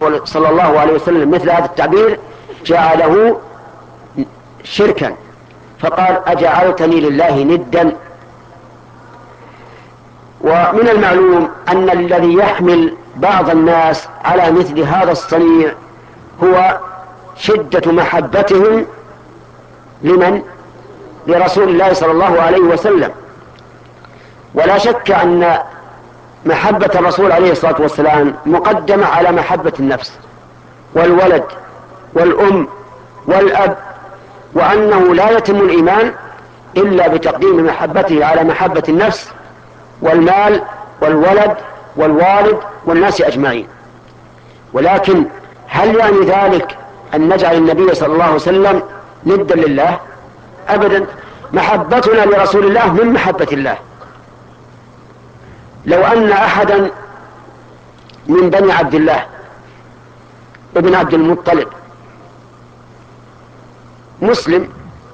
صلى الله عليه وسلم مثل هذا التعبير جعله شركا، فقال أجعلتني لله ندا. ومن المعلوم أن الذي يحمل بعض الناس على مثل هذا الصنيع هو شدة محبتهم لمن؟ لرسول الله صلى الله عليه وسلم. ولا شك أن محبة الرسول عليه الصلاة والسلام مقدمة على محبة النفس والولد والأم والأب، وأنه لا يتم الإيمان إلا بتقديم محبته على محبة النفس والمال والولد والوالد والناس أجمعين. ولكن هل يعني ذلك أن نجعل النبي صلى الله عليه وسلم ندا لله؟ أبدا. محبتنا لرسول الله من محبة الله. لو أن أحدا من بني عبد الله ابن عبد المطلب مسلم،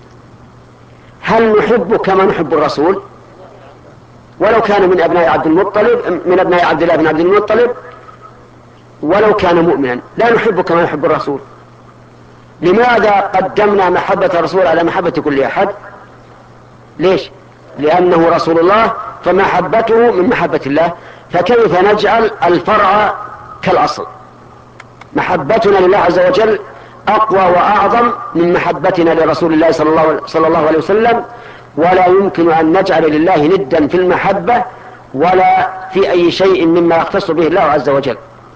هل نحبه كما نحب الرسول؟ ولو كان من أبناء عبد المطلب، من أبناء عبد الله بن عبد المطلب، ولو كان مؤمنا لا نحبه كما نحب الرسول. لماذا قدمنا محبة الرسول على محبة كل أحد؟ ليش؟ لأنه رسول الله، فمحبته من محبة الله. فكيف نجعل الفرع كالأصل؟ محبتنا لله عز وجل أقوى وأعظم من محبتنا لرسول الله صلى الله عليه وسلم، ولا يمكن أن نجعل لله ندا في المحبة ولا في أي شيء مما يختص به الله عز وجل.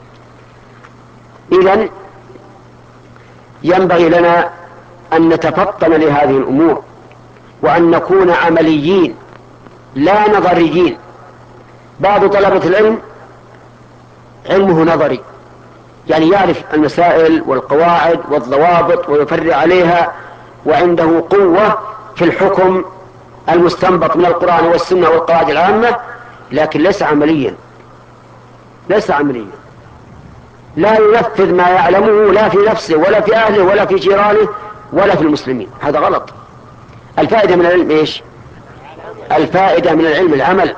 إذن ينبغي لنا أن نتفطن لهذه الأمور، وأن نكون عمليين لا نظريين. بعض طلبة العلم علمه نظري، يعني يعرف المسائل والقواعد والضوابط ويفرع عليها، وعنده قوة في الحكم المستنبط من القرآن والسنة والقواعد العامة، لكن ليس عمليا، لا ينفذ ما يعلمه لا في نفسه ولا في أهله ولا في جيرانه ولا في المسلمين. هذا غلط. الفائدة من العلم إيش؟ الفائدة من العلم العمل.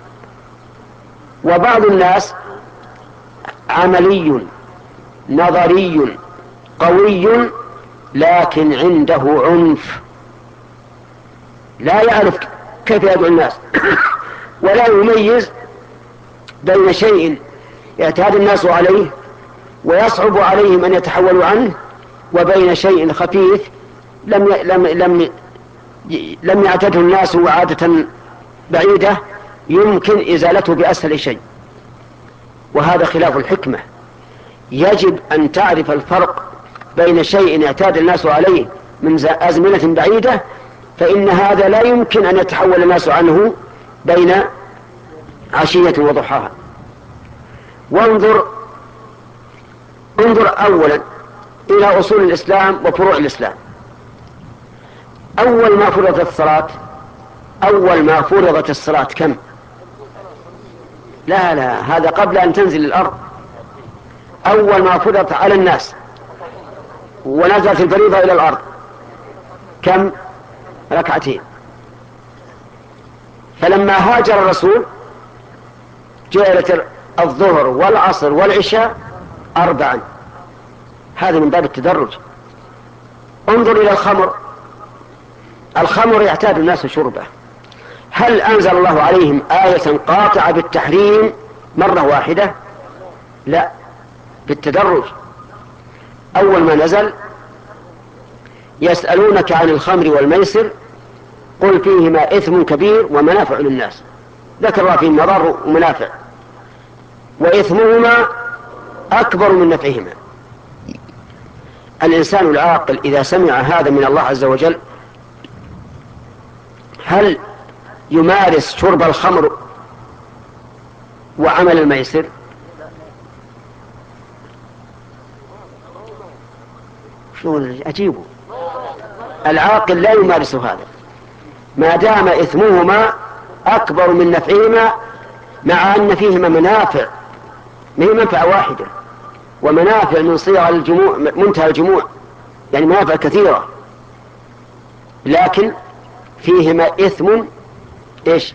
وبعض الناس عملي نظري قوي، لكن عنده عنف، لا يعرف كيف يدعو الناس ولا يميز بين شيء يعتاد الناس عليه ويصعب عليهم أن يتحولوا عنه، وبين شيء خفيف لم يعتده الناس عادة بعيدة يمكن إزالته بأسهل شيء. وهذا خلاف الحكمة. يجب أن تعرف الفرق بين شيء يعتاد الناس عليه من أزمنة بعيدة، فإن هذا لا يمكن أن يتحول الناس عنه بين عشية وضحاها. وانظر أولا إلى أصول الإسلام وفروع الإسلام. أول ما فرضت الصلاة كم؟ لا هذا قبل أن تنزل الأرض. أول ما فرضت على الناس ونزلت الفريضة إلى الأرض كم؟ ركعتين. فلما هاجر الرسول جعلت الظهر والعصر والعشاء 4. هذا من باب التدرج. انظر إلى الخمر يعتاد الناس شربه. هل أنزل الله عليهم آية قاطعة بالتحريم مرة واحدة؟ لا، بالتدرج. أول ما نزل يسألونك عن الخمر والميسر قل فيهما إثم كبير ومنافع للناس، ذكر الله فيهم مضار ومنافع، وإثمهما أكبر من نفعهما. الإنسان العاقل إذا سمع هذا من الله عز وجل هل يمارس شرب الخمر وعمل الميسر؟ شو أجيبه؟ العاقل لا يمارس هذا ما دام إثمهما أكبر من نفعهما، مع أن فيهما منافع، ما هي منفعة واحدة، ومنافع من صيغ الجموع، منتهى الجموع، يعني منافع كثيرة، لكن فيهما إثم إيش؟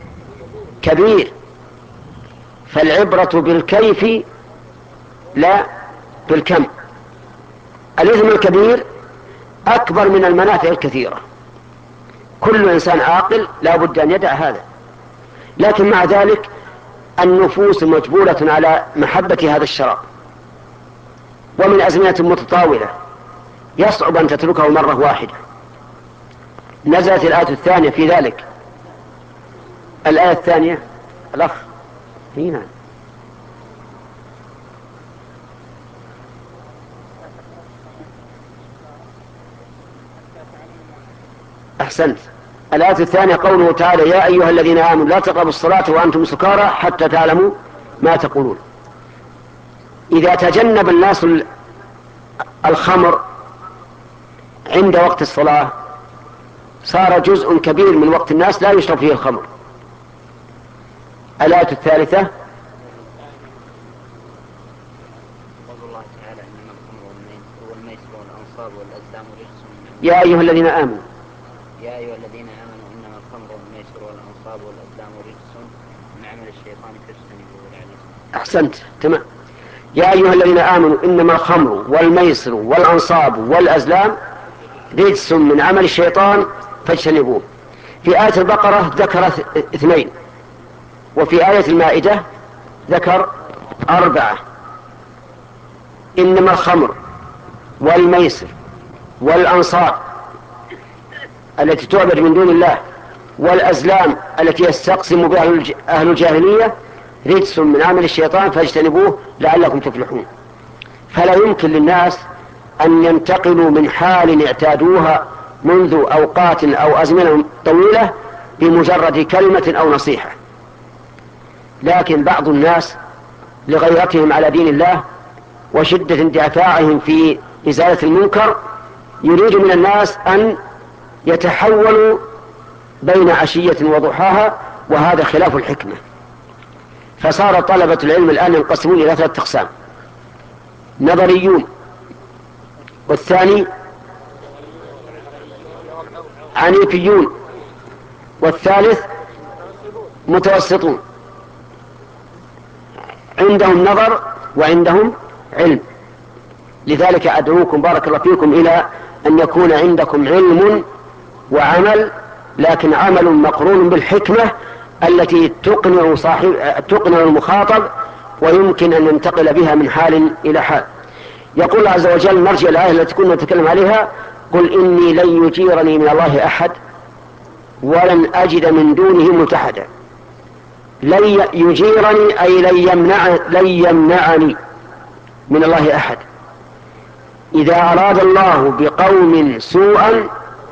كبير. فالعبرة بالكيف لا بالكم. الإثم الكبير أكبر من المنافع الكثيرة، كل إنسان عاقل لا بد أن يدع هذا، لكن مع ذلك النفوس مجبولة على محبة هذا الشراب، ومن أزمنة متطاولة يصعب أن تتركه مرة واحدة. نزلت الآية الثانية في ذلك. الآية الثانية الأخ هنا. أحسنت. الآية الثانية قوله تعالى: يا أيها الذين آمنوا لا تقربوا الصلاة وأنتم سكارى حتى تعلموا ما تقولون. إذا تجنب الناس الخمر عند وقت الصلاة صار جزء كبير من وقت الناس لا يشرب فيه الخمر. الآية الثالثة يا أيها الذين آمنوا إنما الخمر والميسر والأنصاب والأزلام رجس من عمل الشيطان فاجتنبوه لعلكم. أحسنت تمام. يا أيها الذين آمنوا إنما الخمر والميسر والأنصاب والأزلام رجس من عمل الشيطان فاجتنبوه. في آية البقرة ذكر 2، وفي آية المائدة ذكر 4. إنما الخمر والميسر والأنصاب التي تعبد من دون الله والأزلام التي يستقسم بها أهل الجاهلية رجس من عمل الشيطان فاجتنبوه لعلكم تفلحون. فلا يمكن للناس أن ينتقلوا من حال اعتادوها منذ أوقات أو أزمنة طويلة بمجرد كلمة أو نصيحة، لكن بعض الناس لغيرتهم على دين الله وشدة اندفاعهم في إزالة المنكر يريد من الناس أن يتحولوا بين عشية وضحاها، وهذا خلاف الحكمة. فصار طلبة العلم الآن ينقسمون إلى 3 أقسام: نظريون، والثاني عنيفيون، والثالث متوسطون، عندهم نظر وعندهم علم. لذلك أدعوكم بارك الله فيكم إلى أن يكون عندكم علم وعمل، لكن عمل مقرون بالحكمة التي تقنع المخاطب ويمكن أن ينتقل بها من حال إلى حال. يقول الله عز وجل نرجع الآية التي كنا نتكلم عليها: قل إني لن يجيرني من الله أحد ولن أجد من دونه ملتحدا. لن يجيرني أي لن يمنعني من الله أحد. إذا أراد الله بقوم سوءا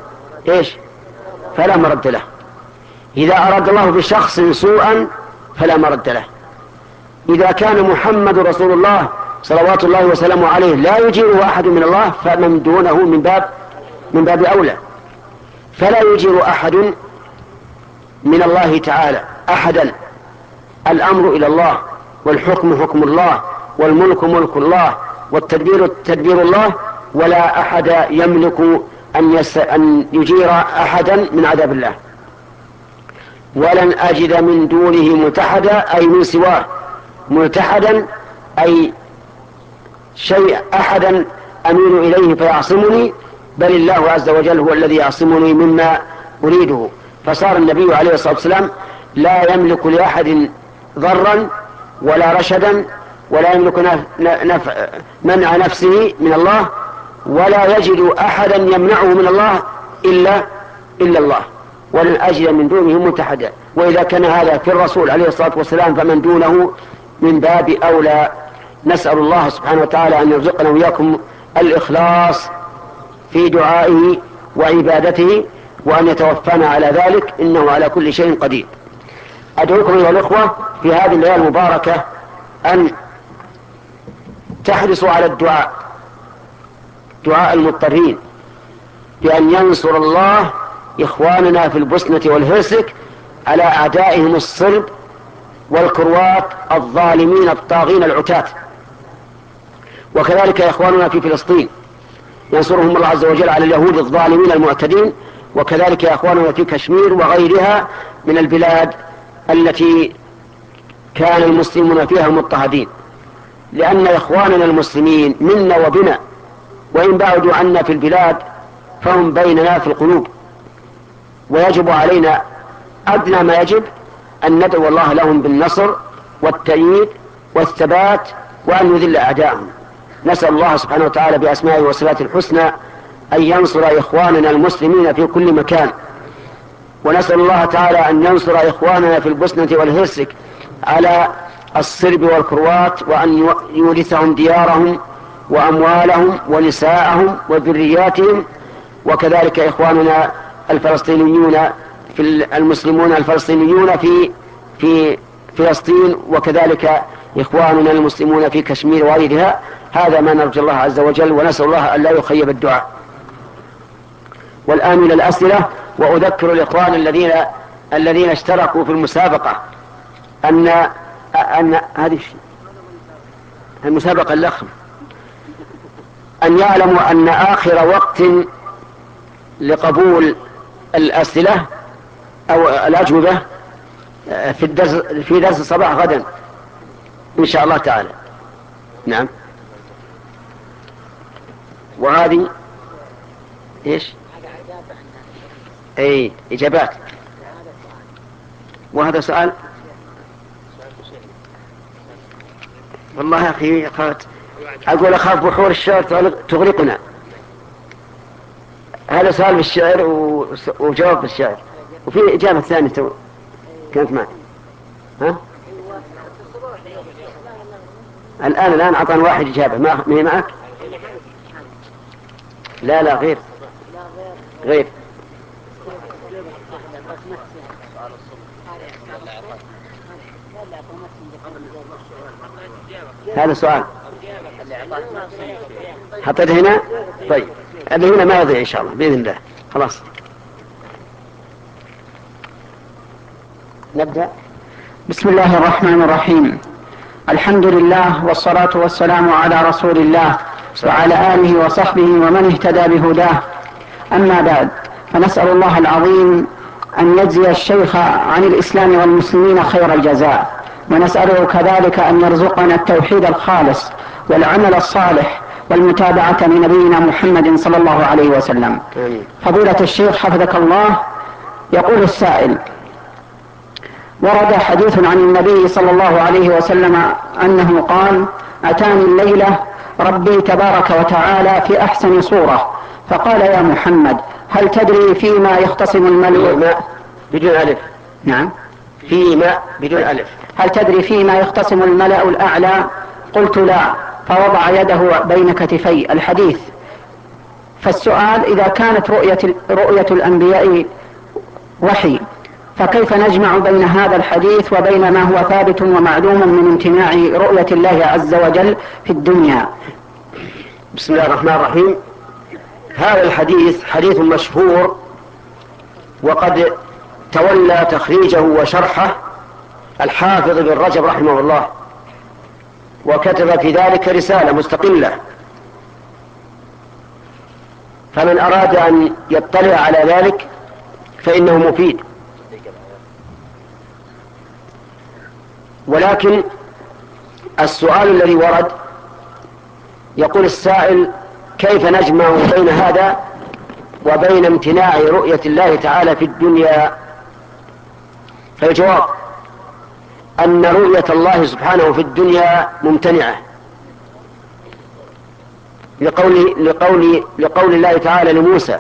فلا مرد له. إذا أراد الله بشخص سوءا فلا مرد له. إذا كان محمد رسول الله صلوات الله وسلامه عليه لا يجيره أحد من الله، فمن دونه من باب أولى. فلا يجير أحد من الله تعالى أحدا. الأمر إلى الله، والحكم حكم الله، والملك ملك الله، والتدبير تدبير الله، ولا أحد يملك أن يجير أحدا من عذاب الله. ولن أجد من دونه ملتحدا أي من سواه. ملتحدا أي شيء أحدا أميل إليه فيعصمني، بل الله عز وجل هو الذي يعصمني مما أريده. فصار النبي عليه الصلاة والسلام لا يملك لأحد ضرا ولا رشدا، ولا يملك منع نفسه من الله، ولا يجد أحدا يمنعه من الله إلا الله. ولن أجد من دونه ملتحدا. وإذا كان هذا في الرسول عليه الصلاة والسلام فمن دونه من باب أولى. نسأل الله سبحانه وتعالى أن يرزقنا وإياكم الإخلاص في دعائه وعبادته، وأن يتوفانا على ذلك، إنه على كل شيء قدير. أدعوكم أيها الأخوة في هذه الليلة المباركة أن تحرصوا على دعاء المضطرين، بأن ينصر الله إخواننا في البوسنة والهرسك على أعدائهم الصرب والكروات الظالمين الطاغين العتاة، وكذلك إخواننا في فلسطين ينصرهم الله عز وجل على اليهود الظالمين المعتدين، وكذلك إخواننا في كشمير وغيرها من البلاد التي كان المسلمون فيها مضطهدين. لأن إخواننا المسلمين منا وبنا، وإن بعدوا عنا في البلاد فهم بيننا في القلوب، ويجب علينا أدنى ما يجب أن ندعو الله لهم بالنصر والتأييد والثبات، وأن يذل أعداءهم. نسأل الله سبحانه وتعالى بأسمائه وصفاته الحسنى أن ينصر إخواننا المسلمين في كل مكان، ونسأل الله تعالى أن ينصر إخواننا في البوسنة والهرسك على الصرب والكروات، وأن يورثهم ديارهم وأموالهم ونساءهم وذرياتهم، وكذلك إخواننا الفلسطينيون المسلمون الفلسطينيون في فلسطين، وكذلك إخواننا المسلمون في كشمير وغيرها. هذا ما نرجو الله عز وجل، ونسأل الله أن لا يخيب الدعاء. والآن إلى الأسئلة. وأذكر الإخوان الذين اشتركوا في المسابقة أن هذه المسابقة الأخرى أن يعلموا أن آخر وقت لقبول الأسئلة أو الأجوبة في درس الصباح غدا إن شاء الله تعالى. نعم. وهذه إيش؟ أي إجابات. وهذا سؤال. والله يا أخي أقول أخاف بحور الشعر تغرقنا. هذا سؤال بالشعر وجواب بالشعر، وفي إجابة ثانية كانت معي. ها؟ الآن عطان واحد إجابة ما هي معك؟ لا غير هذا سؤال حطيت هنا. طيب اللي هنا ما يضيع إن شاء الله بإذن الله. خلاص نبدأ. بسم الله الرحمن الرحيم. الحمد لله والصلاة والسلام على رسول الله وعلى آله وصحبه ومن اهتدى بهداه. أما بعد، فنسأل الله العظيم أن يجزي الشيخ عن الإسلام والمسلمين خير الجزاء، ونسأله كذلك أن يرزقنا التوحيد الخالص والعمل الصالح والمتابعة لنبينا محمد صلى الله عليه وسلم. فضيلة الشيخ حفظك الله، يقول السائل: ورد حديث عن النبي صلى الله عليه وسلم أنه قال: أتاني الليلة ربي تبارك وتعالى في أحسن صورة، فقال: يا محمد، هل تدري فيما يختصم الملأ بدون ألف؟ نعم، فيما بدون ألف. هل تدري فيما يختصم الملأ الأعلى؟ قلت: لا. فوضع يده بين كتفي الحديث. فالسؤال: إذا كانت رؤية الأنبياء وحي، فكيف نجمع بين هذا الحديث وبين ما هو ثابت ومعلوم من امتناع رؤية الله عز وجل في الدنيا؟ بسم الله الرحمن الرحيم. هذا الحديث حديث مشهور، وقد تولى تخريجه وشرحه الحافظ بن رجب رحمه الله، وكتب في ذلك رسالة مستقلة، فمن أراد أن يطلع على ذلك فإنه مفيد. ولكن السؤال الذي ورد يقول السائل: كيف نجمع بين هذا وبين امتناع رؤية الله تعالى في الدنيا؟ فالجواب أن رؤية الله سبحانه في الدنيا ممتنعة، لقول الله تعالى لموسى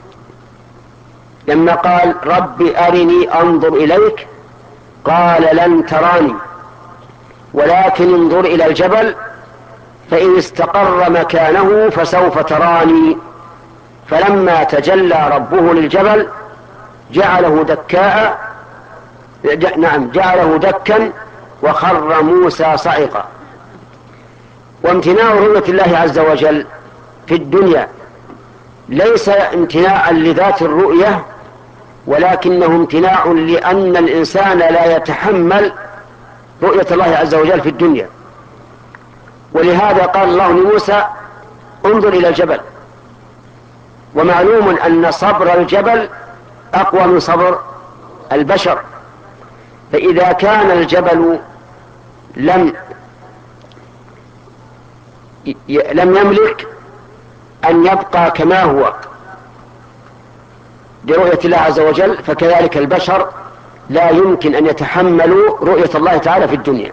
لما قال: رب أرني أنظر إليك، قال: لن تراني ولكن انظر إلى الجبل فإن استقر مكانه فسوف تراني. فلما تجلى ربه للجبل جعله دكا وخر موسى صعقا. وامتناع رؤية الله عز وجل في الدنيا ليس امتناعا لذات الرؤية، ولكنه امتناع لأن الإنسان لا يتحمل رؤية الله عز وجل في الدنيا. ولهذا قال الله لموسى: انظر إلى الجبل. ومعلوم أن صبر الجبل أقوى من صبر البشر، فإذا كان الجبل لم لم يملك أن يبقى كما هو برؤية الله عز وجل، فكذلك البشر لا يمكن أن يتحملوا رؤية الله تعالى في الدنيا.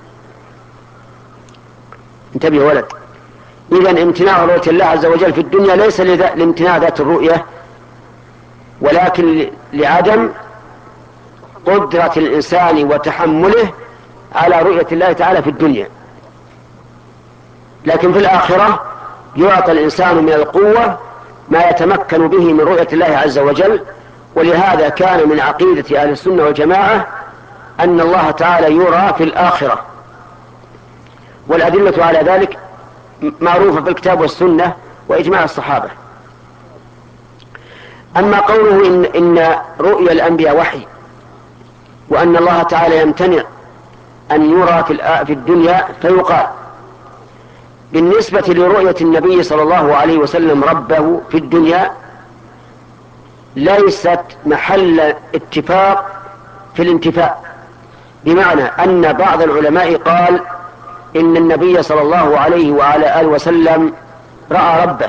انتبه يا ولد. إذن امتناع رؤية الله عز وجل في الدنيا ليس لامتناع ذات الرؤية، ولكن لعدم قدرة الإنسان وتحمله على رؤية الله تعالى في الدنيا. لكن في الآخرة يعطى الإنسان من القوة ما يتمكن به من رؤية الله عز وجل. ولهذا كان من عقيدة أهل السنة والجماعة أن الله تعالى يرى في الآخرة، والأدلة على ذلك معروفة في الكتاب والسنة وإجماع الصحابة. أما قوله إن رؤيا الأنبياء وحي، وأن الله تعالى يمتنع أن يرى في الدنيا، فيقال بالنسبة لرؤية النبي صلى الله عليه وسلم ربه في الدنيا ليست محل اتفاق في الانتفاء، بمعنى أن بعض العلماء قال إن النبي صلى الله عليه وعلى آله وسلم رأى ربه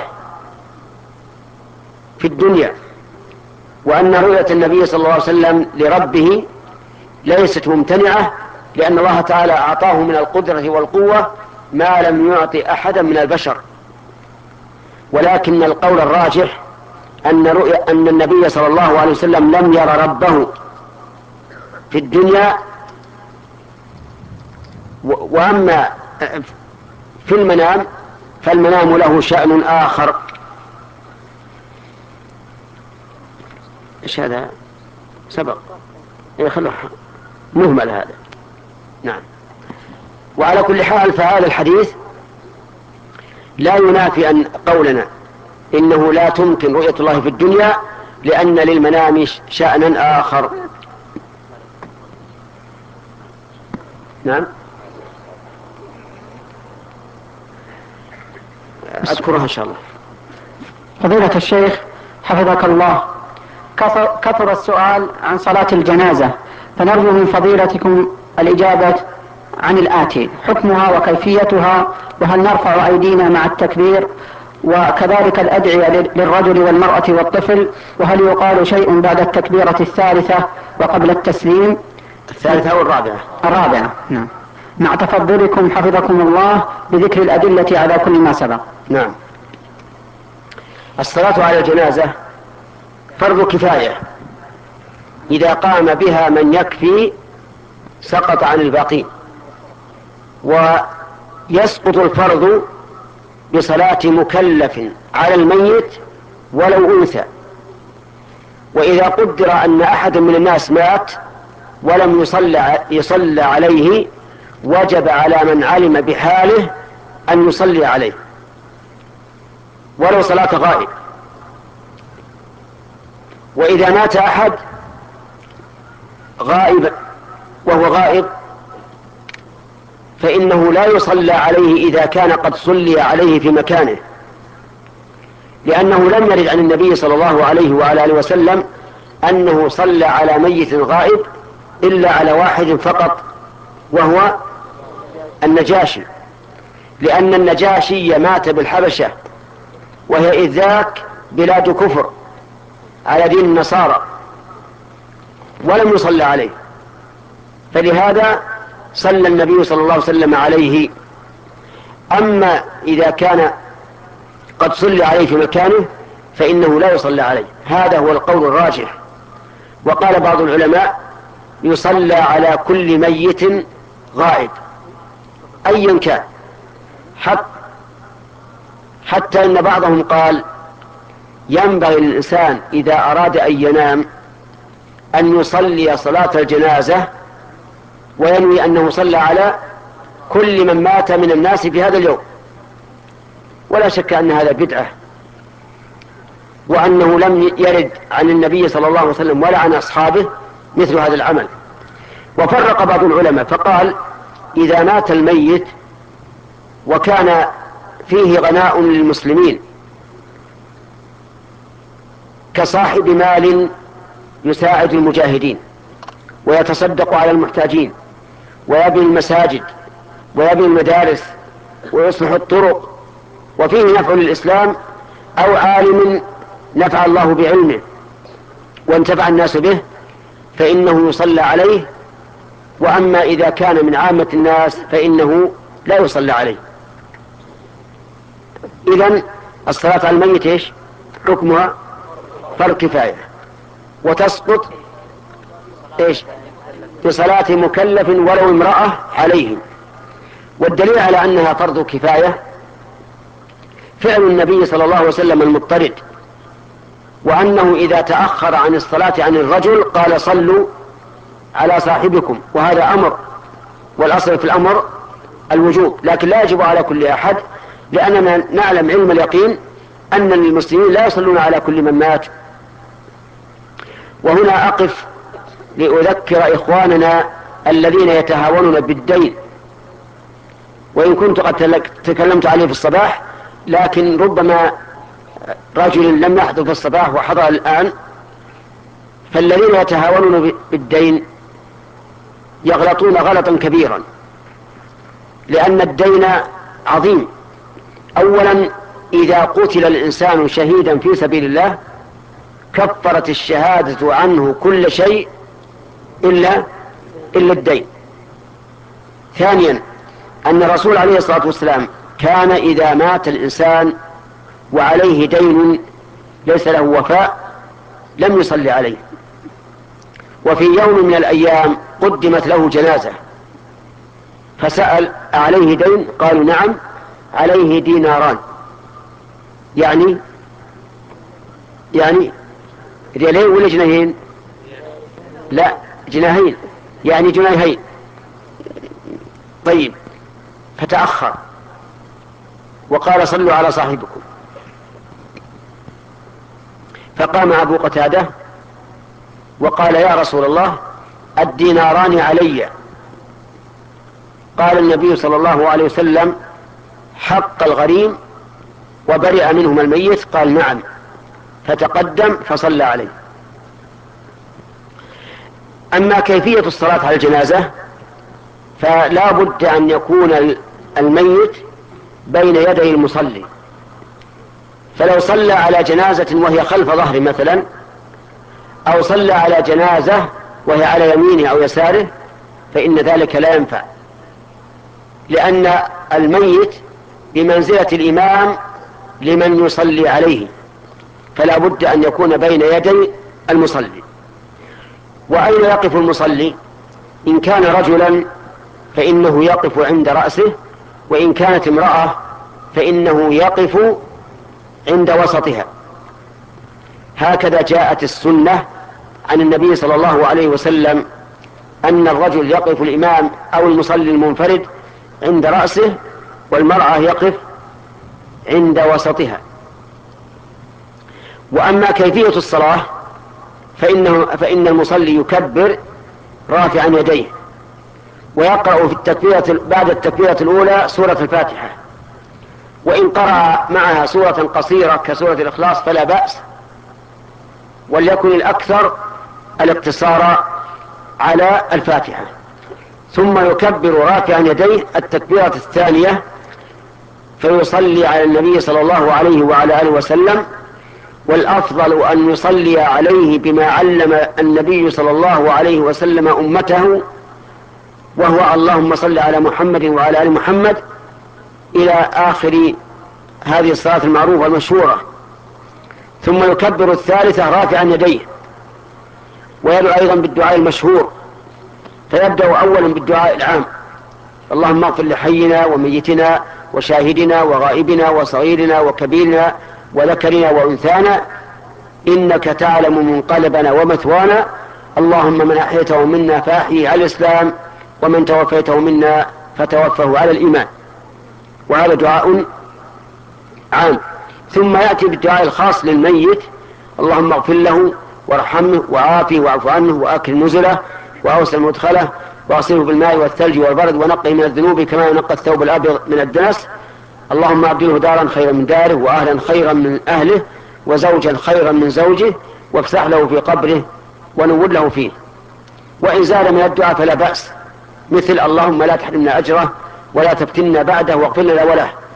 في الدنيا، وأن رؤية النبي صلى الله عليه وسلم لربه ليست ممتنعة، لأن الله تعالى أعطاه من القدرة والقوة ما لم يعطي أحدا من البشر. ولكن القول الراجح أن النبي صلى الله عليه وسلم لم يرى ربه في الدنيا، وأما في المنام فالمنام له شأن آخر. إيش هذا؟ سبق خلوه مهمل هذا. نعم. وعلى كل حال فهذا الحديث لا ينافي أن قولنا إنه لا تمكن رؤية الله في الدنيا، لأن للمنام شأنا آخر. نعم. أذكرها إن شاء الله. فضيلة الشيخ حفظك الله، كثر السؤال عن صلاة الجنازة، فنرجو من فضيلتكم الإجابة عن الآتي: حكمها وكيفيتها، وهل نرفع أيدينا مع التكبير، وكذلك الأدعية للرجل والمرأة والطفل، وهل يقال شيء بعد التكبيرة الثالثة وقبل التسليم؟ الثالثة أو الرابعة؟ الرابعة. نعم. مع تفضلكم حفظكم الله بذكر الأدلة على كل ما سبق. نعم. الصلاة على الجنازة فرض كفاية، إذا قام بها من يكفي سقط عن الباقين، ويسقط الفرض بصلاة مكلف على الميت ولو أنثى. وإذا قدر أن أحد من الناس مات ولم يصلى عليه، وجب على من علم بحاله أن يصلي عليه ولو صلاة غائب. وإذا مات أحد غائب وهو غائب فإنه لا يصلى عليه إذا كان قد صلي عليه في مكانه، لأنه لم يرد عن النبي صلى الله عليه وعلى آله وسلم أنه صلى على ميت غائب إلا على واحد فقط، وهو النجاشي، لأن النجاشي مات بالحبشة، وهي إذ ذاك بلاد كفر على دين النصارى، ولم يصلى عليه، فلهذا صلى النبي صلى الله عليه وسلم عليه. أما إذا كان قد صلى عليه في مكانه فإنه لا يصلى عليه. هذا هو القول الراجح. وقال بعض العلماء يصلى على كل ميت غائب أيا كان، حتى إن بعضهم قال ينبغي للإنسان إذا أراد أن ينام أن يصلي صلاة الجنازة وينوي أنه صلى على كل من مات من الناس في هذا اليوم، ولا شك أن هذا بدعة، وأنه لم يرد عن النبي صلى الله عليه وسلم ولا عن أصحابه مثل هذا العمل. وفرق بعض العلماء فقال إذا مات الميت وكان فيه غناء للمسلمين كصاحب مال يساعد المجاهدين ويتصدق على المحتاجين ويبني المساجد ويبني المدارس ويصلح الطرق وفيه نفع للإسلام، أو عالم نفع الله بعلمه وانتفع الناس به فإنه يصلى عليه. وأما إذا كان من عامة الناس فإنه لا يصلى عليه. إذن الصلاة على الميت إيش حكمها؟ فرض كفاية، وتسقط إيش بصلاة مكلف ولو امرأة عليه. والدليل على أنها فرض كفاية فعل النبي صلى الله عليه وسلم المضطرد، وأنه إذا تأخر عن الصلاة عن الرجل قال صلوا على صاحبكم، وهذا أمر، والأصل في الأمر الوجوب، لكن لا يجب على كل أحد، لأننا نعلم علم اليقين أن المسلمين لا يصلون على كل من مات. وهنا أقف لأذكر إخواننا الذين يتهاونون بالدين، وإن كنت قد تكلمت عليه في الصباح، لكن ربما رجل لم يحضر في الصباح وحضر الآن. فالذين يتهاونون بالدين يغلطون غلطا كبيرا، لأن الدين عظيم. أولا إذا قتل الإنسان شهيدا في سبيل الله كفرت الشهادة عنه كل شيء إلا الدين. ثانيا أن الرسول عليه الصلاة والسلام كان إذا مات الإنسان وعليه دين ليس له وفاء لم يصلي عليه. وفي يوم من الأيام قدمت له جنازة فسأل عليه دين؟ قالوا نعم عليه ديناران، يعني ريالين ولا جنيهين؟ لا جناهين، يعني جنيهين. طيب، فتأخر وقال صلوا على صاحبكم. فقام أبو قتادة وقال يا رسول الله الديناران علي. قال النبي صلى الله عليه وسلم حق الغريم وبرئ منهما الميت. قال نعم، فتقدم فصلى عليه. أما كيفية الصلاة على الجنازة فلا بد أن يكون الميت بين يدي المصلي، فلو صلى على جنازة وهي خلف ظهره مثلا، أو صلى على جنازة وهي على يمينه أو يساره، فإن ذلك لا ينفع، لأن الميت بمنزلة الإمام لمن يصلي عليه، فلا بد أن يكون بين يدي المصلي. وأين يقف المصلي؟ إن كان رجلا فإنه يقف عند رأسه، وإن كانت امرأة فإنه يقف عند وسطها. هكذا جاءت السنة عن النبي صلى الله عليه وسلم أن الرجل يقف الإمام أو المصلي المنفرد عند رأسه، والمرأة يقف عند وسطها. وأما كيفية الصلاة فإن المصلي يكبر رافعا يديه، ويقرأ في التكبيرة بعد التكبيرة الأولى سورة الفاتحة، وإن قرأ معها سورة قصيرة كسورة الإخلاص فلا بأس، وليكن الأكثر الاقتصار على الفاتحة. ثم يكبر رافعا يديه التكبيرة الثانية فيصلي على النبي صلى الله عليه وعلى آله وسلم. والأفضل أن يصلي عليه بما علم النبي صلى الله عليه وسلم أمته، وهو اللهم صل على محمد وعلى آل محمد إلى آخر هذه الصلاة المعروفة المشهورة. ثم يكبر الثالثة رافعا يديه، ويدعو أيضا بالدعاء المشهور، فيبدأ أولا بالدعاء العام: اللهم اغفر لحينا وميتنا وشاهدنا وغائبنا وصغيرنا وكبيرنا وذكرنا وأنثانا إنك تعلم منقلبنا ومثوانا، اللهم من أحيته منا فأحيي على الإسلام، ومن توفيته منا فتوفه على الإيمان. وهذا دعاء عام. ثم يأتي بالدعاء الخاص للميت: اللهم اغفر له وارحمه وعافه واعف عنه وأكرم نزله وأوسع مدخله واغسله بالماء والثلج والبرد ونقه من الذنوب كما ينقى الثوب الأبيض من الدنس، اللهم أبدله دارا خيرا من داره وأهلا خيرا من أهله وزوجا خيرا من زوجه وافسح له في قبره ونور له فيه. وإن زاد من الدعاء فلا بأس، مثل اللهم لا تحرمنا أجره ولا تفتنا بعده واغفر لنا وله.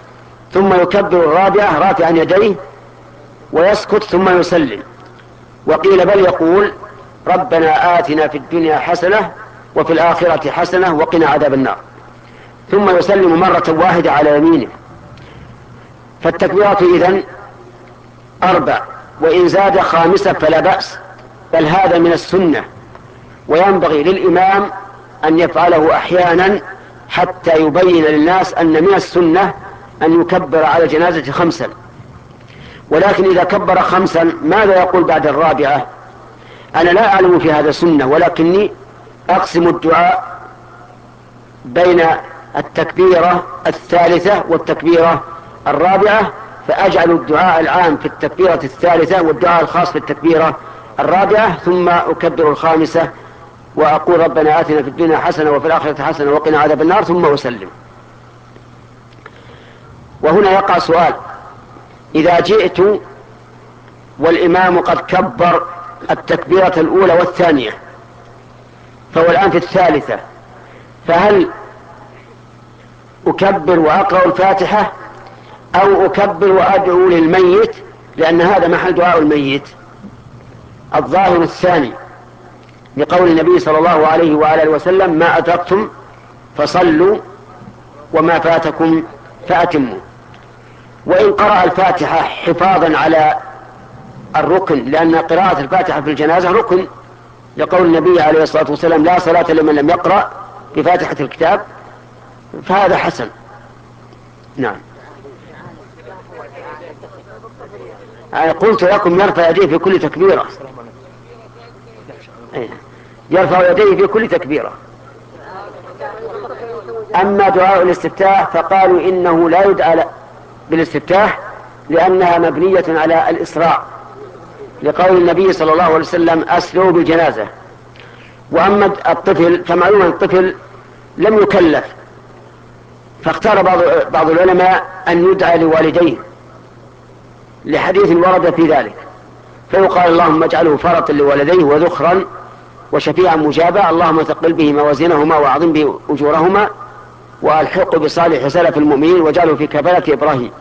ثم يكبر الرابعة رافعا يديه ويسكت ثم يسلم. وقيل بل يقول ربنا آتنا في الدنيا حسنة وفي الآخرة حسنة وقنا عذاب النار، ثم يسلم مرة واحدة على يمينه. فالتكبيرات إذن 4، وإن زاد خامسة فلا بأس، بل هذا من السنة، وينبغي للإمام أن يفعله أحيانا حتى يبين للناس أن من السنة أن يكبر على الجنازة 5. ولكن إذا كبر 5 ماذا يقول بعد الرابعة؟ أنا لا أعلم في هذا سنة، ولكني أقسم الدعاء بين التكبيرة 3 والتكبيرة 4، فأجعل الدعاء العام في التكبيرة 3 والدعاء الخاص في التكبيرة 4، ثم أكبر 5 وأقول ربنا آتنا في الدنيا حسنة وفي الآخرة حسنة وقنا عذاب النار، ثم أسلم. وهنا يقع سؤال: إذا جئت والإمام قد كبر التكبيرة الأولى والثانية، فهو الآن في 3، فهل أكبر وأقرأ الفاتحة أو أكبر وأدعو للميت، لأن هذا محل دعاء الميت؟ الظاهر الثاني، لقول النبي صلى الله عليه وآله وسلم: ما أدركتم فصلوا وما فاتكم فأتموا. وإن قرأ الفاتحة حفاظا على الركن، لأن قراءة الفاتحة في الجنازة ركن، لقول النبي عليه الصلاة والسلام: لا صلاة لمن لم يقرأ بفاتحة الكتاب، فهذا حسن. نعم. أنا قلت لكم يرفع يديه في كل تكبيرة، يرفع يديه في كل تكبيرة. أما دعاء الاستفتاح فقالوا إنه لا يدعى بالاستفتاح لأنها مبنية على الإسراع، لقول النبي صلى الله عليه وسلم: أسرعوا بالجنازة. وأما الطفل فمعلوم الطفل لم يكلف، فاختار بعض العلماء أن يدعى لوالديه لحديث ورد في ذلك، فيقال: اللهم اجعله فرطا لوالديه وذخرا وشفيعا مجابا، اللهم ثقل به موازينهما وأعظم به أجورهما وألحقه بصالح سلف المؤمنين واجعله في كفالة إبراهيم.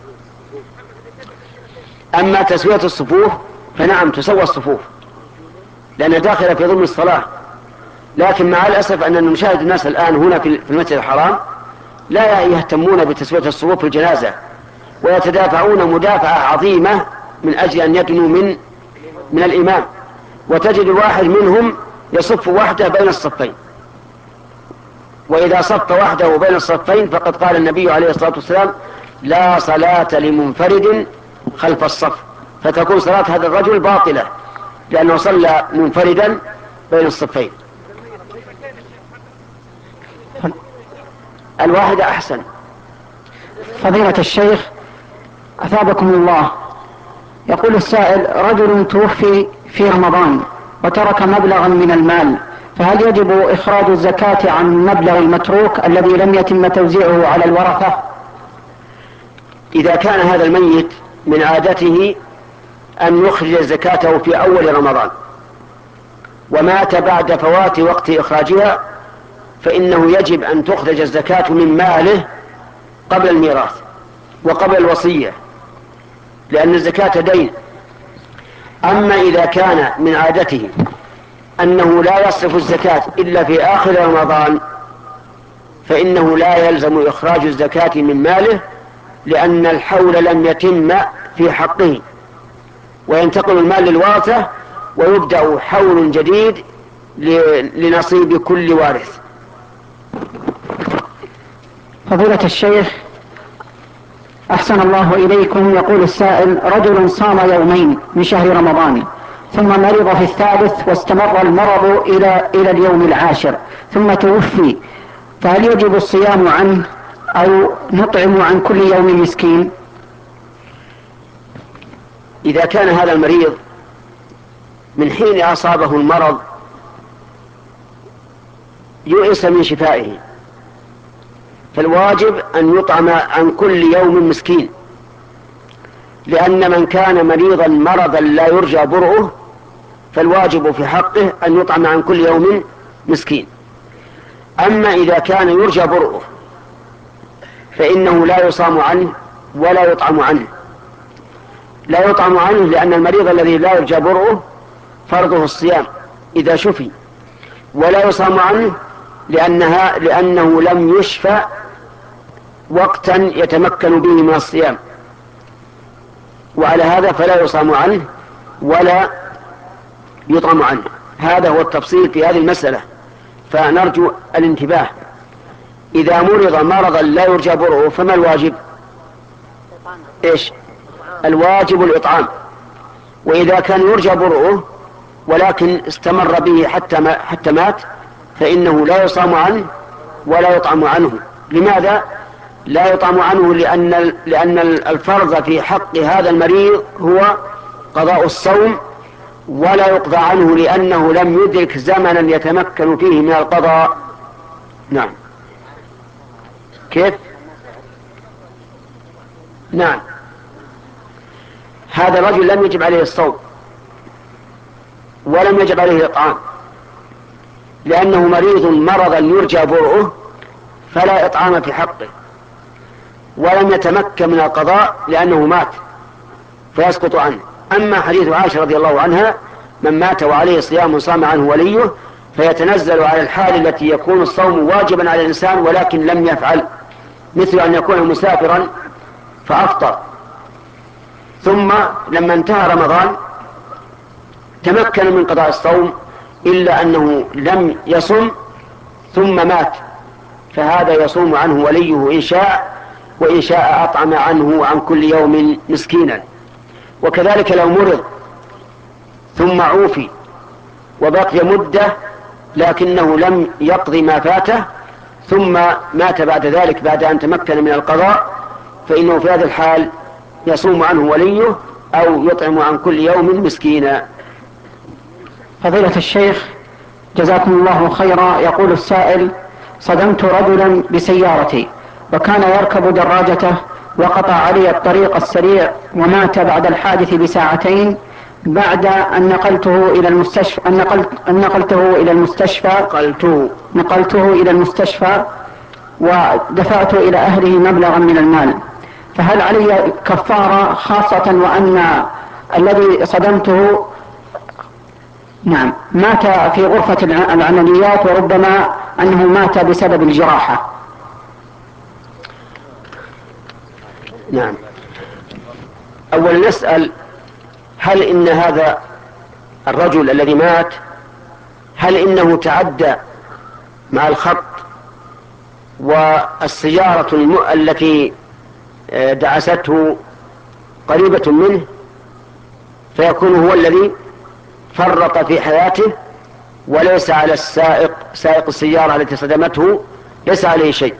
أما تسوية الصفوف فنعم تسوى الصفوف لأنها داخلة في ضمن الصلاة، لكن مع الأسف أننا نشاهد الناس الآن هنا في المسجد الحرام لا يهتمون بتسوية الصفوف في الجنازة، ويتدافعون مدافعة عظيمة من أجل أن يدنوا من الإمام، وتجد الواحد منهم يصف وحده بين الصفين، وإذا صف وحده بين الصفين فقد قال النبي عليه الصلاة والسلام: لا صلاة لمنفرد خلف الصف، فتكون صلاة هذا الرجل باطلة لأنه صلى منفردا بين الصفين. الواحدة أحسن. فضيلة الشيخ أثابكم الله، يقول السائل: رجل توفي في رمضان وترك مبلغا من المال، فهل يجب إخراج الزكاة عن المبلغ المتروك الذي لم يتم توزيعه على الورثة؟ إذا كان هذا الميت من عادته أن يخرج زكاته في أول رمضان ومات بعد فوات وقت إخراجها، فإنه يجب أن تخرج الزكاة من ماله قبل الميراث وقبل الوصية، لأن الزكاة دين. أما إذا كان من عادته أنه لا يصرف الزكاة إلا في آخر رمضان، فإنه لا يلزم إخراج الزكاة من ماله، لأن الحول لم يتم في حقه، وينتقل المال للوارثة ويبدأ حول جديد لنصيب كل وارث. فضيلة الشيخ أحسن الله إليكم، يقول السائل: رجل صام يومين من شهر رمضان ثم مرض في الثالث واستمر المرض إلى اليوم العاشر ثم توفي، فهل يجب الصيام عنه أو نطعم عن كل يوم مسكين؟ إذا كان هذا المريض من حين أصابه المرض يؤس من شفائه، فالواجب أن يطعم عن كل يوم مسكين، لأن من كان مريضا مرضا لا يرجى برؤه فالواجب في حقه أن يطعم عن كل يوم مسكين. أما إذا كان يرجى برؤه فإنه لا يصام عنه ولا يطعم عنه. لا يطعم عنه لأن المريض الذي لا يرجى برؤه فرضه الصيام إذا شفي، ولا يصام عنه لأنه لم يشفى وقتا يتمكن به من الصيام، وعلى هذا فلا يصام عنه ولا يطعم عنه. هذا هو التفصيل في هذه المسألة، فنرجو الانتباه. إذا مرض مرضا لا يرجى برؤه فما الواجب؟ إيش الواجب؟ الإطعام. وإذا كان يرجى برؤه ولكن استمر به حتى مات فإنه لا يصام عنه ولا يطعم عنه. لماذا لا يطعم عنه؟ لأن الفرض في حق هذا المريض هو قضاء الصوم، ولا يقضى عنه لأنه لم يدرك زمنا يتمكن فيه من القضاء. نعم. كيف؟ نعم، هذا الرجل لم يجب عليه الصوم ولم يجب عليه الإطعام، لأنه مريض مرضا يرجى برؤه فلا إطعام في حقه، ولم يتمكن من القضاء لأنه مات فيسقط عنه. أما حديث عائشة رضي الله عنها: من مات وعليه صيام صام عنه وليه، فيتنزل على الحال التي يكون الصوم واجبا على الإنسان ولكن لم يفعل، مثل أن يكون مسافرا فأفطر، ثم لما انتهى رمضان تمكن من قضاء الصوم إلا أنه لم يصم ثم مات، فهذا يصوم عنه وليه إن شاء، وإن شاء أطعم عنه عن كل يوم مسكينا. وكذلك لو مرض ثم عوفي وبقي مدة لكنه لم يقضي ما فاته ثم مات بعد ذلك بعد أن تمكن من القضاء، فإنه في هذا الحال يصوم عنه وليه أو يطعم عن كل يوم مسكينا. فضيلة الشيخ جزاكم الله خيرا، يقول السائل: صدمت رجلا بسيارتي وكان يركب دراجته وقطع علي الطريق السريع ومات بعد الحادث بساعتين، بعد أن نقلته إلى المستشفى ودفعت إلى أهله مبلغا من المال، فهل علي كفارة، خاصة وأن الذي صدمته مات في غرفة العمليات وربما أنه مات بسبب الجراحة؟ نعم. أولا نسأل: هل إن هذا الرجل الذي مات هل إنه تعدى مع الخط والسيارة التي دعسته قريبة منه فيكون هو الذي فرط في حياته وليس على سائق السيارة التي صدمته ليس عليه شيء،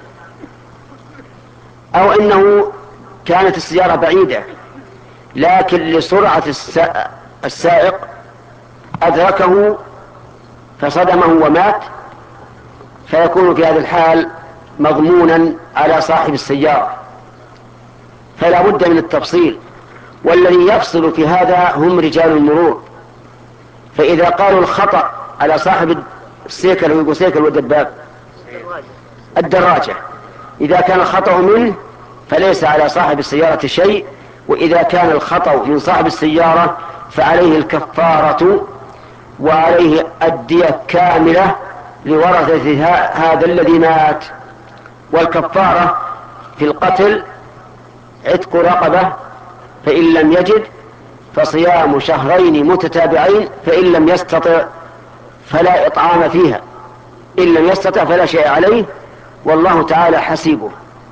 أو إنه كانت السيارة بعيدة لكن لسرعة السائق أدركه فصدمه ومات، فيكون في هذا الحال مضمونا على صاحب السيارة. فلا بد من التفصيل، والذي يفصل في هذا هم رجال المرور، فإذا قالوا الخطأ على صاحب السيكل والدباب الدراجة، إذا كان الخطأ منه فليس على صاحب السيارة شيء، وإذا كان الخطأ من صاحب السيارة فعليه الكفارة وعليه الدية كاملة لورثة هذا الذي مات. والكفارة في القتل عتق رقبة، فإن لم يجد فصيام شهرين متتابعين، فإن لم يستطع فلا إطعام فيها، إن لم يستطع فلا شيء عليه، والله تعالى حسيبه.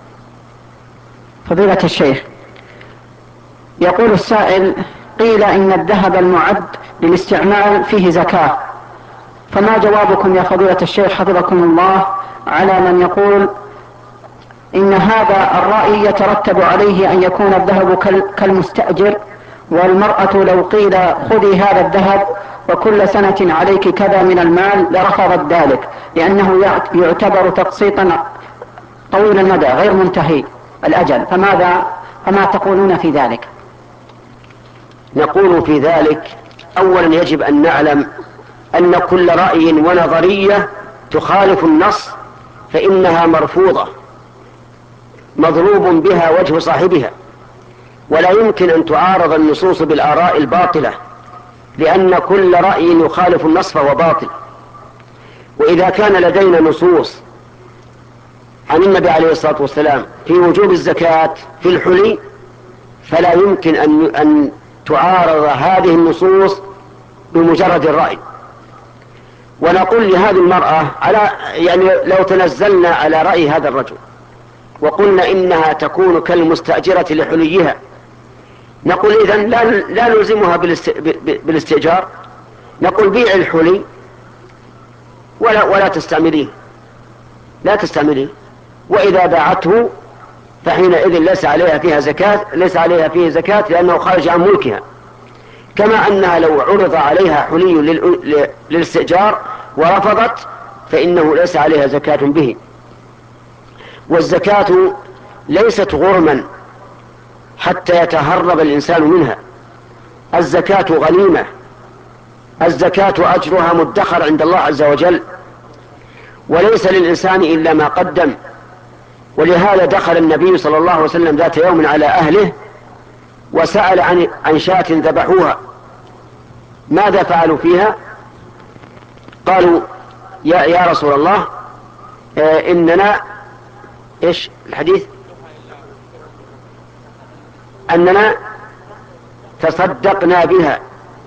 فضيلة الشيخ يقول السائل: قيل إن الذهب المعد للاستعمال فيه زكاة، فما جوابكم يا فضيلة الشيخ حفظكم الله على من يقول إن هذا الرأي يترتب عليه أن يكون الذهب كالمستأجر، والمرأة لو قيل خذي هذا الذهب وكل سنة عليك كذا من المال لرفضت ذلك، لأنه يعتبر تقسيطا طويل المدى غير منتهي الأجل، فما تقولون في ذلك؟ نقول في ذلك: أولا يجب أن نعلم أن كل رأي ونظرية تخالف النص فإنها مرفوضة مضروب بها وجه صاحبها، ولا يمكن أن تعارض النصوص بالآراء الباطلة، لأن كل رأي يخالف النص فهو باطل. وإذا كان لدينا نصوص عن النبي عليه الصلاة والسلام في وجوب الزكاة في الحلي، فلا يمكن أن تعارض هذه النصوص بمجرد الرأي. ونقول لهذه المرأة يعني لو تنزلنا على رأي هذا الرجل وقلنا إنها تكون كالمستأجرة لحليها، نقول إذن لا نلزمها بالاستئجار، نقول بيع الحلي ولا تستعمليه، لا تستعمليه، وإذا باعته فحينئذ ليس عليها فيه زكاة لأنه خارج عن ملكها. كما أنها لو عرض عليها حلي للاستئجار ورفضت فإنه ليس عليها زكاة به. والزكاة ليست غرما حتى يتهرب الإنسان منها، الزكاة غنيمة، الزكاة أجرها مدخر عند الله عز وجل، وليس للإنسان إلا ما قدم. ولهذا دخل النبي صلى الله عليه وسلم ذات يوم على أهله وسأل عن شاة ذبحوها ماذا فعلوا فيها؟ قالوا يا رسول الله إننا إيش الحديث؟ أننا تصدقنا بها.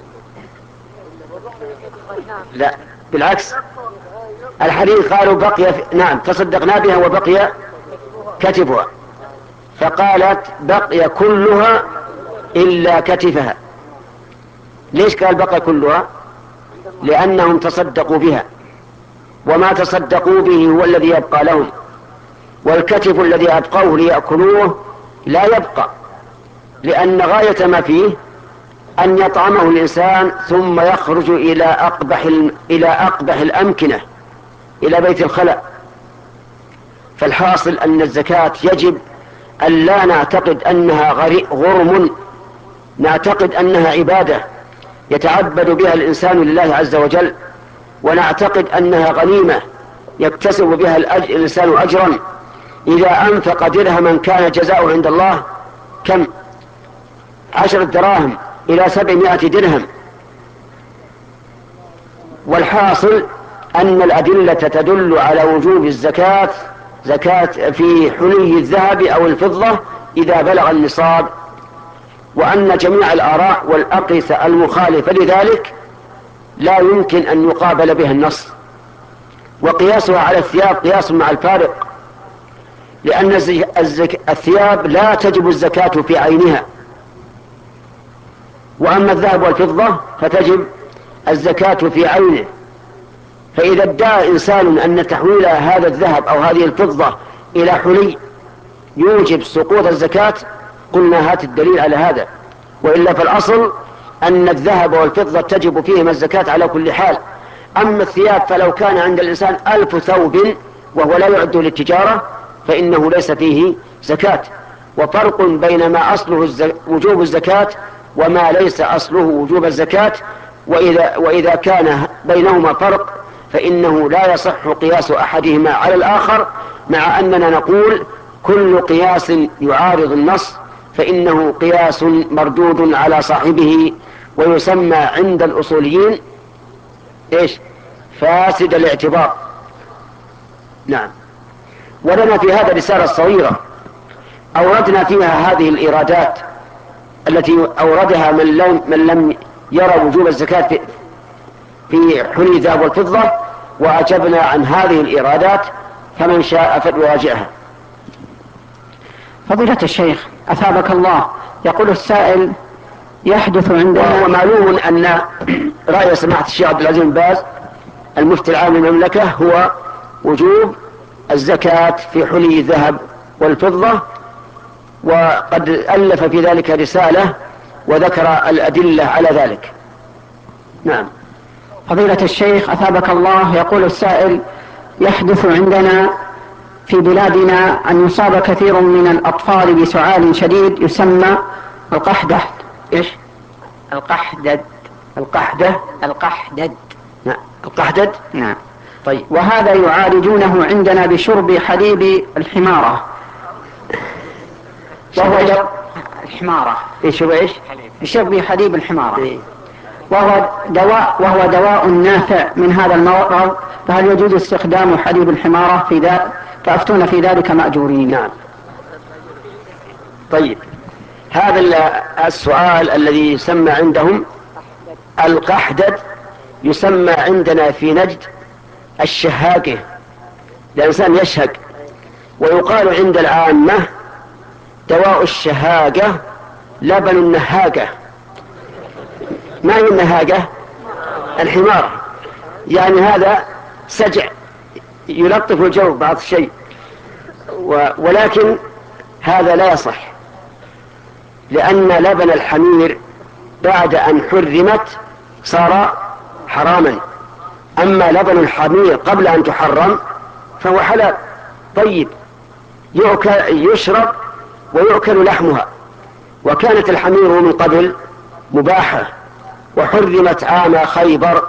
لا بالعكس، الحديث قالوا نعم تصدقنا بها وبقي كتفها، فقالت بقي كلها إلا كتفها. ليش قال بقي كلها؟ لأنهم تصدقوا بها، وما تصدقوا به هو الذي يبقى لهم، والكتف الذي أبقوه ليأكلوه لا يبقى، لأن غاية ما فيه أن يطعمه الإنسان ثم يخرج إلى أقبح الأمكنة، إلى بيت الخلاء. فالحاصل أن الزكاة يجب أن لا نعتقد أنها غرم، نعتقد أنها عبادة يتعبد بها الإنسان لله عز وجل، ونعتقد أنها غنيمة يكتسب بها الإنسان أجرا. إذا أنفق درهما كان جزاؤه عند الله كم؟ 10 دراهم إلى 700 درهم. والحاصل أن الأدلة تدل على وجوب الزكاة، زكاة في حلي الذهب أو الفضة إذا بلغ النصاب، وأن جميع الآراء والأقيسة المخالفة لذلك لا يمكن أن يقابل بها النص. وقياسها على الثياب قياس مع الفارق، لأن الثياب لا تجب الزكاة في عينها، وأما الذهب والفضة فتجب الزكاة في عينه. فإذا ادعى إنسان أن تحويل هذا الذهب أو هذه الفضة إلى حلي يوجب سقوط الزكاة، قلنا هات الدليل على هذا، وإلا فالأصل أن الذهب والفضة تجب فيهما الزكاة على كل حال. أما الثياب فلو كان عند الإنسان 1000 ثوب وهو لا يعد للتجارة فإنه ليس فيه زكاة. وفرق بين ما أصله وجوب الزكاة وما ليس أصله وجوب الزكاة، وإذا كان بينهما فرق فإنه لا يصح قياس أحدهما على الآخر، مع أننا نقول كل قياس يعارض النص فإنه قياس مردود على صاحبه، ويسمى عند الأصوليين إيش؟ فاسد الاعتبار. نعم. ولنا في هذا رسالة صغيرة أوردنا فيها هذه الإيرادات التي أوردها من لم يرى وجوب الزكاة في حلي الذهب والفضة، وأجبنا عن هذه الإيرادات، فمن شاء فليراجعها. فضيلة الشيخ أثابك الله، يقول السائل يحدث عندنا، ومعلوم أن رأي سماحة الشيخ عبد العزيز بن باز المفتي العام للمملكة هو وجوب الزكاة في حلي الذهب والفضة، وقد ألف في ذلك رسالة وذكر الأدلة على ذلك. نعم. فضيلة الشيخ أثابك الله، يقول السائل يحدث عندنا في بلادنا أن يصاب كثير من الأطفال بسعال شديد يسمى القحدة. إيش؟ القحدد. القحدد. نعم. القحدد. نعم. طيب. وهذا يعالجونه عندنا بشرب حليب الحمارة، الحمارة. إيش هو إيش؟ يشبه حليب الحمارة. إيه؟ وهو دواء نافع من هذا المرض، فهل يجوز استخدام حليب الحمارة في ذلك؟ فأفتون في ذلك مأجورين. نعم. طيب، هذا السؤال الذي يسمى عندهم القحدد يسمى عندنا في نجد الشهاقة، الإنسان يشهق. ويقال عند العامة دواء الشهاقة لبن النهاقة. ما هي النهاقة؟ الحمار. يعني هذا سجع يلطف الجو بعض الشيء، ولكن هذا لا يصح، لأن لبن الحمير بعد أن حرمت صار حراما. أما لبن الحمير قبل أن تحرم فهو حلال طيب، يشرب ويؤكل لحمها. وكانت الحمير من قبل مباحة وحرمت عام خيبر،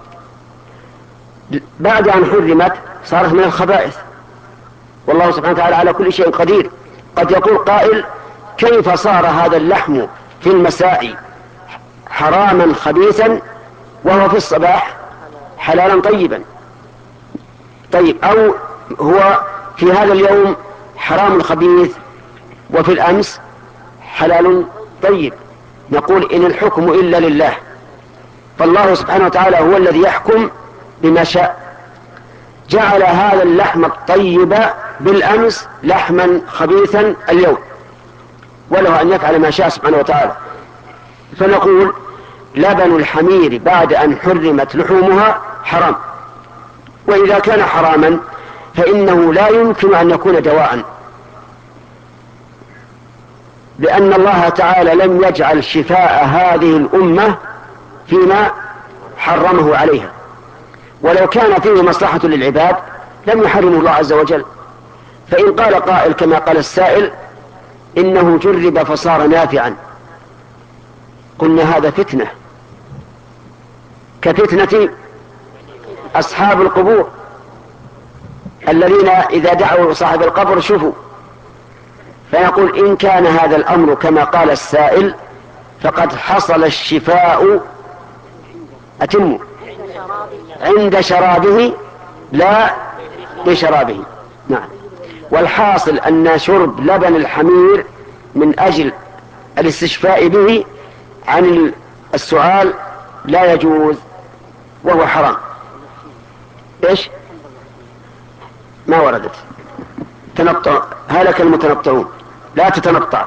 بعد أن حرمت صارت من الخبائث. والله سبحانه وتعالى على كل شيء قدير. قد يقول قائل: كيف صار هذا اللحم في المساء حراما خبيثا وهو في الصباح حلالا طيبا؟ طيب، أو هو في هذا اليوم حرام خبيث وفي الأمس حلال طيب. نقول: إن الحكم إلا لله، فالله سبحانه وتعالى هو الذي يحكم بما شاء. جعل هذا اللحم الطيب بالأمس لحما خبيثا اليوم، وله أن يفعل ما شاء سبحانه وتعالى. فنقول: لبن الحمير بعد أن حرمت لحومها حرام. وإذا كان حراما فإنه لا يمكن أن يكون دواء، لأن الله تعالى لم يجعل شفاء هذه الأمة فيما حرمه عليها. ولو كان فيه مصلحة للعباد لم يحرمه الله عز وجل. فإن قال قائل كما قال السائل: إنه جرب فصار نافعا، قلنا: هذا فتنة كفتنة أصحاب القبور الذين إذا دعوا صاحب القبر شفوا. فيقول: إن كان هذا الأمر كما قال السائل فقد حصل الشفاء أتم عند شرابه لا بشرابه. نعم. والحاصل أن شرب لبن الحمير من أجل الاستشفاء به عن السؤال لا يجوز وهو حرام. إيش؟ ما وردت. تنطع، هلك المتنطعون، لا تتنطع.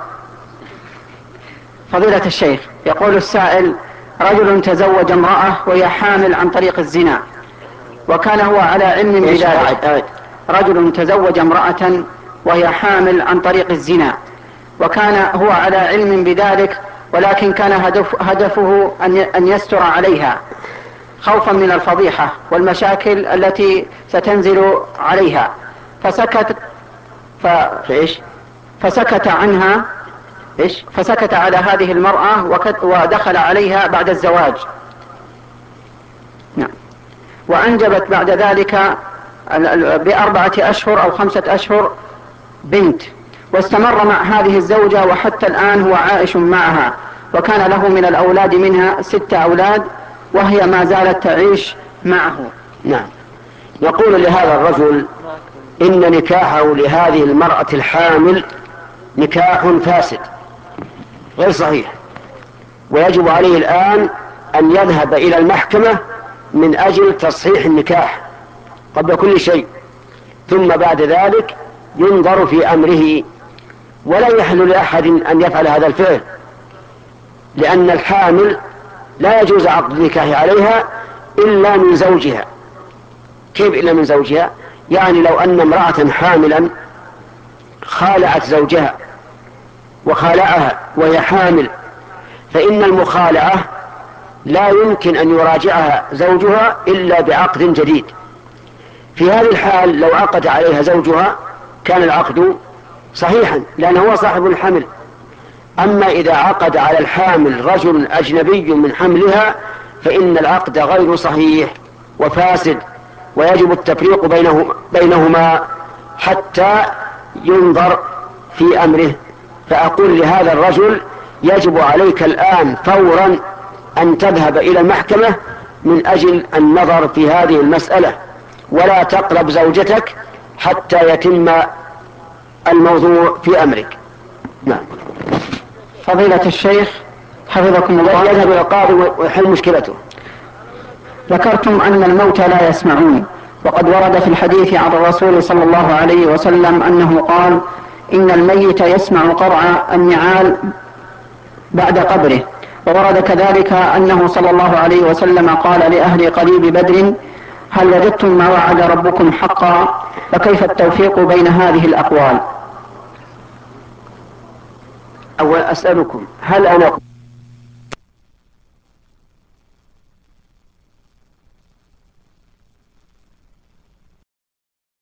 فضيلة الشيخ، يقول السائل: رجل تزوج امرأة وهي حامل عن طريق الزنا، وكان هو على علم بذلك. رجل تزوج امرأة وهي حامل عن طريق الزنا، وكان هو على علم بذلك، ولكن كان هدفه أن يستر عليها خوفا من الفضيحة والمشاكل التي ستنزل عليها، فسكت عنها. فسكت على هذه المرأة ودخل عليها بعد الزواج. نعم. وأنجبت بعد ذلك ب4 أشهر أو 5 أشهر بنت، واستمر مع هذه الزوجة وحتى الآن هو عائش معها، وكان له من الأولاد منها 6 أولاد، وهي ما زالت تعيش معه. نعم. يقول لهذا الرجل: إن نكاحه لهذه المرأة الحامل نكاح فاسد غير صحيح، ويجب عليه الآن أن يذهب إلى المحكمة من أجل تصحيح النكاح قبل كل شيء، ثم بعد ذلك ينظر في أمره. ولا يحل لأحد أن يفعل هذا الفعل، لأن الحامل لا يجوز عقد النكاح عليها إلا من زوجها. كيف إلا من زوجها؟ يعني لو أن امرأة حاملا خالعت زوجها وخالعها وهي حامل، فإن المخالعة لا يمكن أن يراجعها زوجها إلا بعقد جديد. في هذه الحال لو عقد عليها زوجها كان العقد صحيحا لأنه هو صاحب الحمل. أما إذا عقد على الحامل رجل أجنبي من حملها فإن العقد غير صحيح وفاسد، ويجب التفريق بينهما حتى ينظر في أمره فأقول لهذا الرجل يجب عليك الآن فورا أن تذهب إلى المحكمة من أجل النظر في هذه المسألة، ولا تقرب زوجتك حتى يتم الموضوع في أمرك. نعم. فضيلة الشيخ حفظكم الله، يذهب إلى القاضي ويحل مشكلته. ذكرتم أن الموتى لا يسمعون، وقد ورد في الحديث عن الرسول صلى الله عليه وسلم أنه قال: إن الميت يسمع قرع النعال بعد قبره. وورد كذلك أنه صلى الله عليه وسلم قال لأهل قليب بدر: هل وجدتم ما وعد ربكم حقا؟ فكيف التوفيق بين هذه الأقوال؟ أول أسألكم، هل أنا